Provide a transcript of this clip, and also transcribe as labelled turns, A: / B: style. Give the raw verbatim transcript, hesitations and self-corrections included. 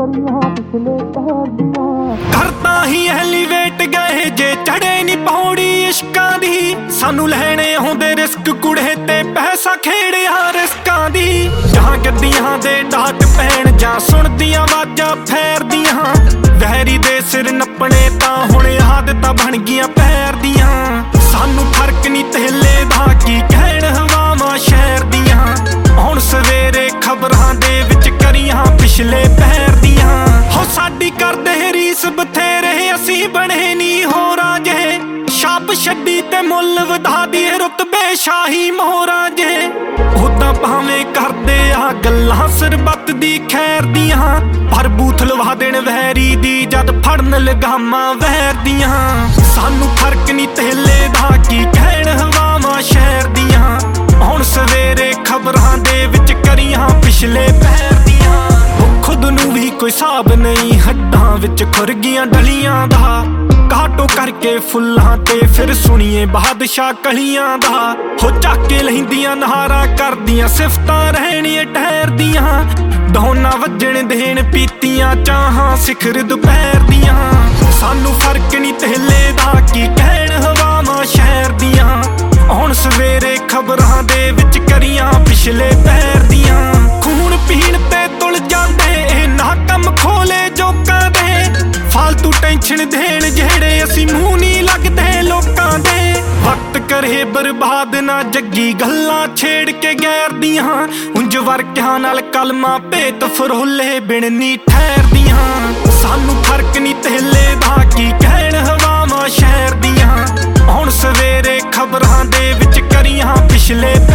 A: करियां पिछले पैर दियां।
B: करता ही एलिवेट गए जे चढ़े नी पौड़ी इश्कां दी, सानू लैणे आउंदे रिस्क कुड़े ते पैसा खेड़िया रिस्कां दी। जहां गड्डियां दे डाट पैण जां सुणदियां आवाजां फैरदियां, वैरी दे सिर नप्पणे तां हुण आदतां बन गियां पैर दियां। सानू फर्क नी तेले दा की कहण हवावां शहर दियां, हुण सवेरे खबरां दे विच करियां पिछले पैर दियां। हो साडी करदे रीस बथेरे असीं बणे नी होरां जे, छाप छड्डी ते मुੱਲ वधा दी रुतबे शाही मोहरां जे। उदां भावें करदे आ गल्लां सरबत दी खैर दियां, पर बूथ लवा देण वैरी दी जद फड़न लगामां वैर दियां। सानू फर्क नी तेले दा की कहण हवावां शहर दियां, हुण सवेरे खबरां दे विच करियां पिछले पैर दियां। खुद नू भी कोई साब नहीं हड्डां विच खुर गियां डलियां दा, काटो करके फुल्लां ते फिर सुनिए बादशाह कलियां दा। हो चाके लहिंदियां नहारां करदियां सिफतां रहणियां ठहर दियां, दौना वजण देण पीतियां चाहां सिखर दुपहर दियां। सानू फर्क नी तेले दा की कहण हवावां शहर दियां, हुण सवेरे खबरां दे विच करियां पिछले पैर दियां। खून पीण ते तुल जांदे ना कम खोले जोकां दे, फालतू टेंशन देण जेड़े असीं मूंह नी लगदे लोकां दे। वक्त करे बर्बाद ना जग्गी गल्लां छेड़ के गैर दियां, उंज वरकियां नाल कलमा भेत फरोले बिन नी ठहर दियां। सानू फर्क नी तेले दा की कहण हवावां शहर दियां, हुण सवेरे खबरां दे विच करियां पिछले